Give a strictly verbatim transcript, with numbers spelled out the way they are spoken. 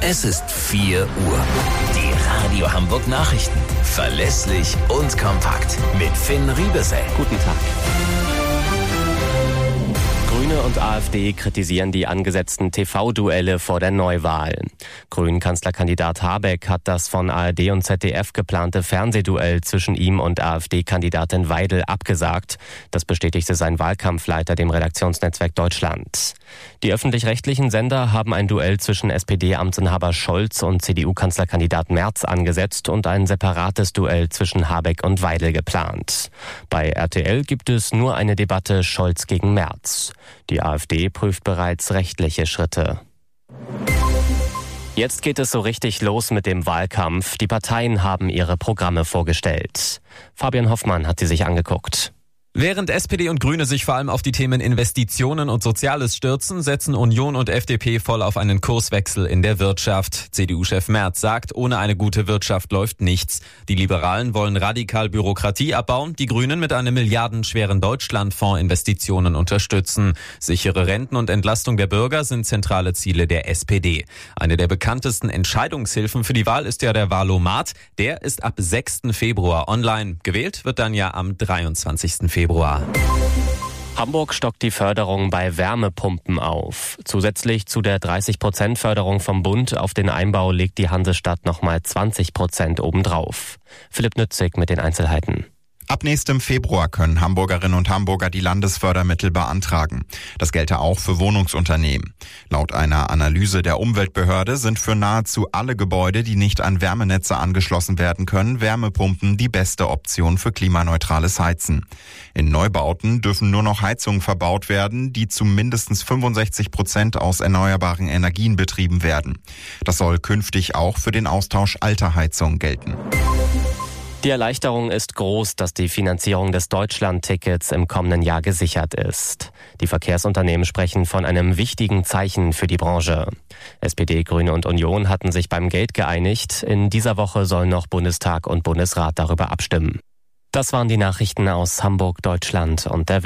Es ist vier Uhr. Die Radio Hamburg Nachrichten. Verlässlich und kompakt. Mit Finn Riebesell. Guten Tag. Grüne und AfD kritisieren die angesetzten T V-Duelle vor der Neuwahl. Grünen-Kanzlerkandidat Habeck hat das von A R D und Z D F geplante Fernsehduell zwischen ihm und AfD-Kandidatin Weidel abgesagt. Das bestätigte sein Wahlkampfleiter dem Redaktionsnetzwerk Deutschland. Die öffentlich-rechtlichen Sender haben ein Duell zwischen S P D-Amtsinhaber Scholz und C D U-Kanzlerkandidat Merz angesetzt und ein separates Duell zwischen Habeck und Weidel geplant. Bei R T L gibt es nur eine Debatte Scholz gegen Merz. Die AfD prüft bereits rechtliche Schritte. Jetzt geht es so richtig los mit dem Wahlkampf. Die Parteien haben ihre Programme vorgestellt. Fabian Hoffmann hat sie sich angeguckt. Während S P D und Grüne sich vor allem auf die Themen Investitionen und Soziales stürzen, setzen Union und F D P voll auf einen Kurswechsel in der Wirtschaft. C D U-Chef Merz sagt, ohne eine gute Wirtschaft läuft nichts. Die Liberalen wollen radikal Bürokratie abbauen, die Grünen mit einem milliardenschweren Deutschlandfonds Investitionen unterstützen. Sichere Renten und Entlastung der Bürger sind zentrale Ziele der S P D. Eine der bekanntesten Entscheidungshilfen für die Wahl ist ja der Wahlomat. Der ist ab sechsten Februar online. Gewählt wird dann ja am dreiundzwanzigsten Februar. Hamburg stockt die Förderung bei Wärmepumpen auf. Zusätzlich zu der dreißig Prozent Förderung vom Bund auf den Einbau legt die Hansestadt nochmal zwanzig Prozent obendrauf. Philipp Nützig mit den Einzelheiten. Ab nächstem Februar können Hamburgerinnen und Hamburger die Landesfördermittel beantragen. Das gelte auch für Wohnungsunternehmen. Laut einer Analyse der Umweltbehörde sind für nahezu alle Gebäude, die nicht an Wärmenetze angeschlossen werden können, Wärmepumpen die beste Option für klimaneutrales Heizen. In Neubauten dürfen nur noch Heizungen verbaut werden, die zu mindestens fünfundsechzig Prozent aus erneuerbaren Energien betrieben werden. Das soll künftig auch für den Austausch alter Heizungen gelten. Die Erleichterung ist groß, dass die Finanzierung des Deutschland-Tickets im kommenden Jahr gesichert ist. Die Verkehrsunternehmen sprechen von einem wichtigen Zeichen für die Branche. S P D, Grüne und Union hatten sich beim Geld geeinigt. In dieser Woche sollen noch Bundestag und Bundesrat darüber abstimmen. Das waren die Nachrichten aus Hamburg, Deutschland und der Welt.